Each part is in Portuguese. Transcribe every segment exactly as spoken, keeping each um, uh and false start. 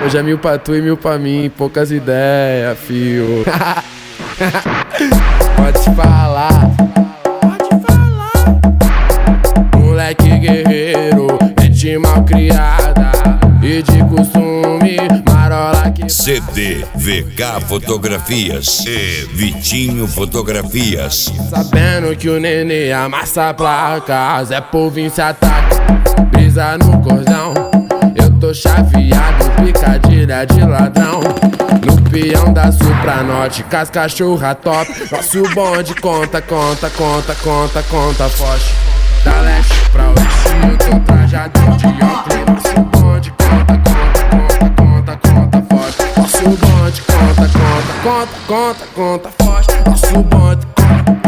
Hoje é mil pra tu e mil pra mim, poucas ideias, fio. Pode falar, pode falar. Moleque guerreiro, gente mal criada e de costume, marola que... C D V K Fotografias e Vitinho Fotografias. Sabendo que o nenê amassa placas, é povo em se ataca, brisa no cordão. Eu tô chaveado, picadilha de ladrão. No peão da sul pra norte, com as cachorra top. Nosso bonde conta, conta, conta, conta, conta forte. Da leste pra oeste, eu tô trajadão de óculos. Nosso bonde conta, conta, conta, conta, conta forte. Nosso bonde conta, conta, conta, conta, conta forte. Nosso bonde conta.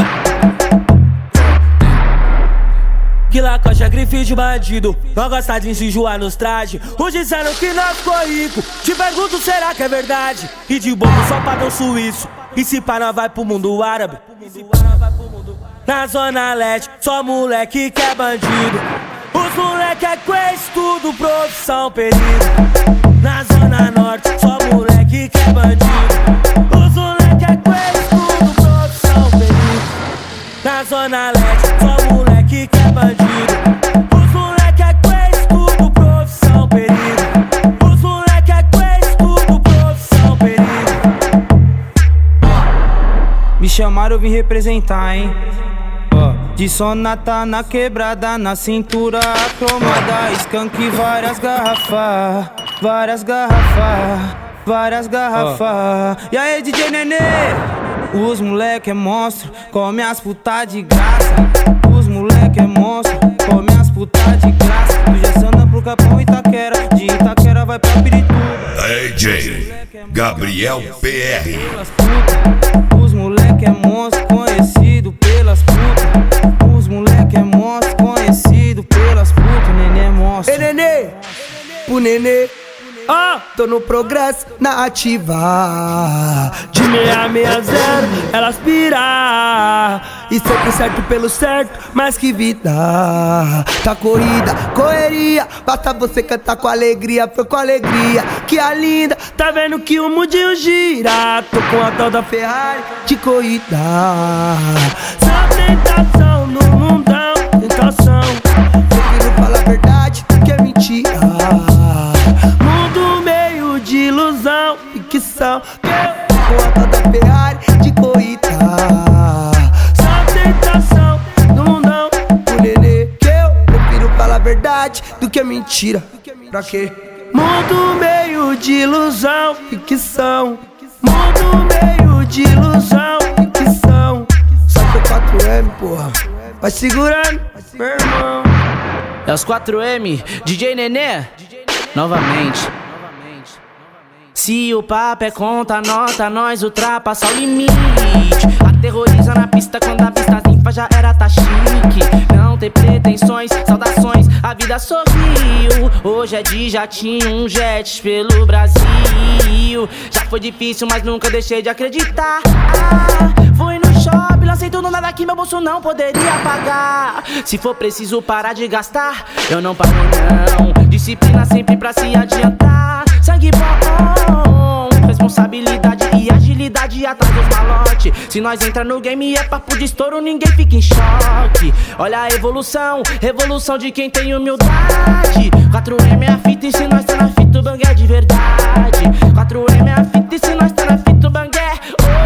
Que lacoste é grife de bandido, não gosta de se enjoar nos trajes. Uns disseram que nós ficou rico, te pergunto, será que é verdade? E de bolo só padrão suíço, e se pá nós vai pro mundo árabe. Na zona leste, só moleque que é bandido. Os moleque é crazy, tudo profissão perigo. Na zona norte, só moleque que é bandido. Os moleque é crazy, tudo profissão perigo. Na zona leste, só moleque que é bandido. Os moleque é crazy, tudo profissão perigo. Os moleque é crazy, tudo profissão perigo. Me chamaram, eu vim representar, hein. De sonata na quebrada, na cintura cromada, skunk várias garrafas, várias garrafas, várias garrafas. E aí, D J Nenê? Os moleque é monstro, come as putas de graça. Os moleque é monstro, come as putas de graça. Tu já se anda pro Capão Itaquera, de Itaquera vai pra Pirituba. D J Gabriel P R. Os moleque é monstro, conhecido pelas putas. Os moleque é monstro, conhecido pelas putas. Nenê é monstro. Ei, nenê, pro nenê. Ah, tô no progresso, na ativa. De seis seis zero, elas pira. E sempre certo pelo certo, mais que vida. Tá corrida, correria. Basta você cantar com alegria, foi com alegria. Que a linda, tá vendo que o mundinho gira. tô com a tal da Ferrari de corrida. Só tentação no mundão, tentação. Prefiro falar a verdade do que é mentira. Mundo meio de ilusão, ficção. Com a tal da Ferrari de corrida. Só tentação no mundão. O nenê que eu prefiro falar a verdade do que é mentira. Pra quê? Mundo meio de ilusão, ficção. Mundo meio de ilusão, ficção. Só que o quatro M, porra. Vai segurando, meu irmão. É os quatro M, D J Nenê, novamente. Se o papo é conta, nota, nós ultrapassa o limite. Aterroriza na pista quando a vista limpa já era tá chique. Não tem pretensões, saudações, a vida sorriu. Hoje é de jatinho, um jet pelo Brasil. Já foi difícil, mas nunca deixei de acreditar. Ah, fui no shopping, lancei tudo nada que meu bolso não poderia pagar. Se for preciso parar de gastar, eu não paro não. Disciplina sempre pra se adiantar. Sangue bom, responsabilidade e agilidade atrás dos malotes. Se nós entra no game é papo de estouro, ninguém fica em choque. Olha a evolução, revolução de quem tem humildade. quatro M é a fita e se nós tá na fita o bang é de verdade. quatro M é a fita e se nós tá na fita o bang é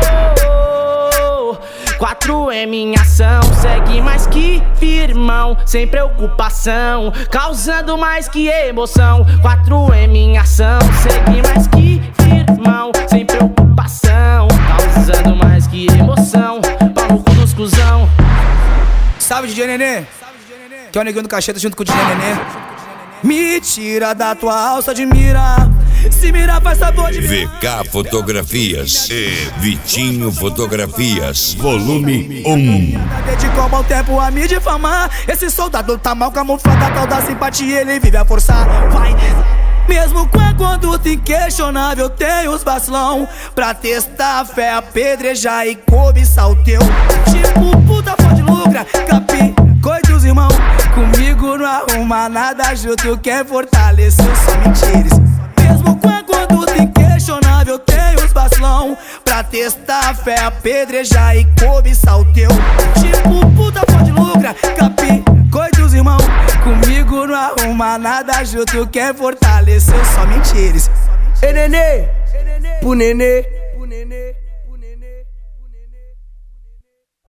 oh, oh. quatro M em ação, segue mais que firmão, sem preocupação, causando mais que emoção. quatro M em ação, segue mais que firmão, sem preocupação, causando mais que emoção. Pau no cu dos cuzão. Salve, D J Nenê, que é o neguinho do cacheta junto com o D J Nenê. Me tira da tua alça de mira, se mira faz sabor de V K Fotografias e Vitinho Fotografias, volume um. Dedicou bom tempo a me difamar. Esse soldado tá mal camuflado, a tal da simpatia ele vive a forçar. Vai, mesmo com a conduta inquestionável, tem os vacilão pra testar a fé, apedrejar e cobiçar o teu. Tipo puta pode lucra, capi, coite os irmão. Comigo não arruma nada junto, quer fortalecer só mentiras. Mesmo com a conduta questionável tem os vacilão. Pra testar a fé, apedrejar e cobiçar o teu. Tipo puta pode lucra, capi, coita os irmão. Comigo não arruma nada junto, quer fortalecer só mentiras. Ei nenê, pro nenê, pro nenê.